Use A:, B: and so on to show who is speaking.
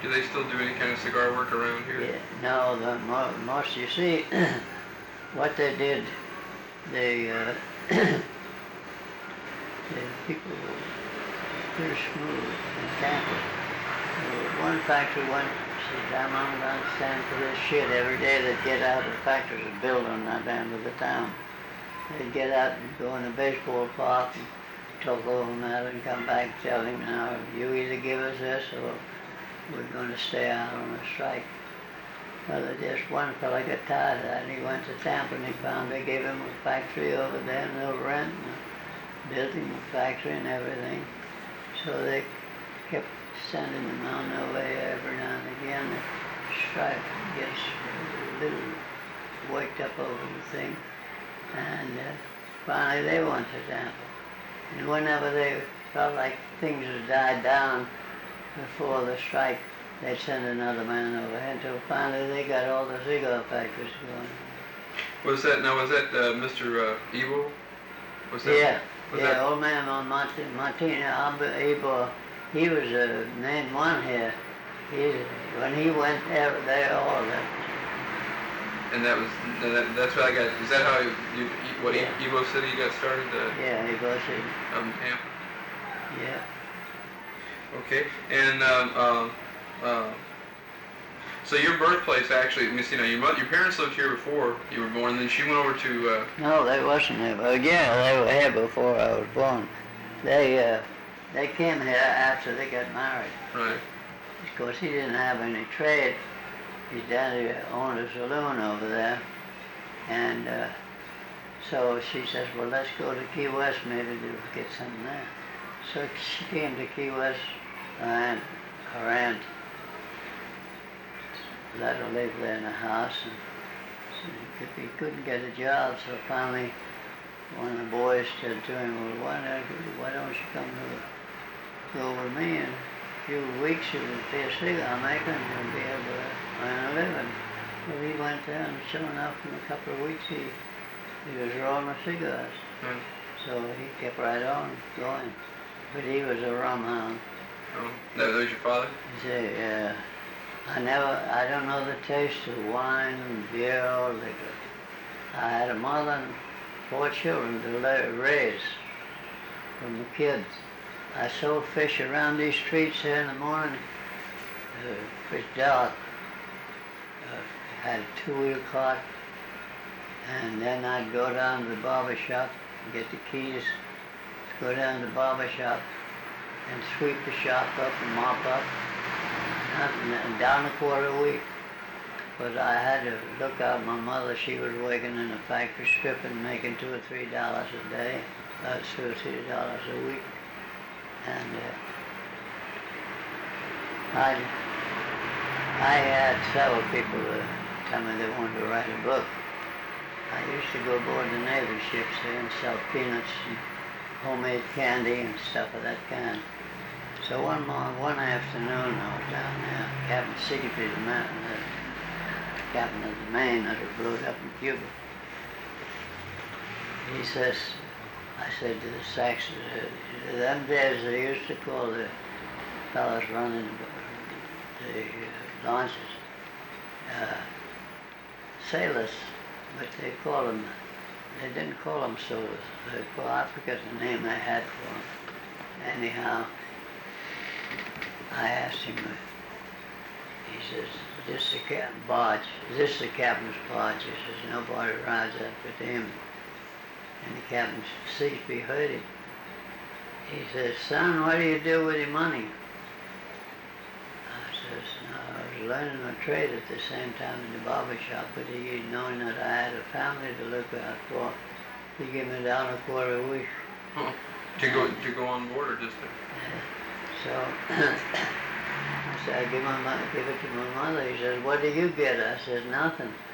A: Do they still do any kind of cigar work around here?
B: Yeah, no, most, you see, what they did, they, the people were pretty smooth in Tampa. One factory went, says, I'm not going to stand for this shit. Every day they'd get out of the factories and build on that end of the town. They'd get out and go in the baseball park and talk over matter and come back and tell him, now, you either give us this or we're going to stay out on a strike. Well, just one fellow got tired of that and he went to Tampa and he found they gave him a factory over there, no rent, and built him a factory and everything. So they kept sending them on their way every now and again. The strike gets a little worked up over the thing. And finally they went to Tampa. And whenever they felt like things had died down before the strike, they'd send another man over here until finally they got all the cigar factories going.
A: Was that Mr. Evo? Was that?
B: Yeah,
A: was
B: yeah,
A: that?
B: Old man on Martina Evo, he was the main one here. When he went there, they all left.
A: And that's what I got. Is that how
B: Yeah.
A: Evo City got started?
B: Yeah, Evo City.
A: Tampa.
B: Yeah.
A: Okay. And so your birthplace actually, let me see now. Your parents lived here before you were born. Then she went over to.
B: No, they wasn't here. Yeah, they were here before I was born. They came here after they got married.
A: Right.
B: Of course, he didn't have any trade. His daddy owned a saloon over there, and so she says, well, let's go to Key West, maybe to get something there. So she came to Key West, and her aunt let her live there in a house, and so he couldn't get a job, so finally one of the boys said to him, well, why don't you come to go with me? In a few weeks you will be a cigar maker and you'll be able to earn a living. Well, he went there, and sure enough, in a couple of weeks he was rolling cigars.
A: Hmm.
B: So he kept right on going. But he was a rum hound.
A: Oh, that was your father?
B: He said, I don't know the taste of wine and beer or liquor. I had a mother and 4 children to raise from the kids. I sold fish around these streets here in the morning. Fish dark. Had a 2-wheel cart, and then I'd go down to the barber shop and get the keys, go down to the barber shop and sweep the shop up and mop up, and down $0.25 a week. But I had to look out my mother. She was working in a factory stripping, making $2 or $3 a day, about $2 or $3 a week. And I had several people tell me they wanted to write a book. I used to go aboard the Navy ships there and sell peanuts and homemade candy and stuff of that kind. So one afternoon I was down there, Captain Siegfried, the captain of the Maine that was blown up in Cuba. He says, I said to the Saxons, them days they used to call the fellas running the launches sailors, but they didn't call them sailors. I forget the name they had for them. Anyhow, I asked him, he says, this the captain's barge? Is this the captain's barge? He says, nobody rides that but him. And the captain Sigsbee heard him. He says, son, what do you do with your money? I says, no, I was learning a trade at the same time in the barber shop, but he, knowing that I had a family to look out for, he gave me $1.25 a week.
A: Oh, to go on board or just to?
B: So I said, I give it to my mother. He says, what do you get? I said, nothing.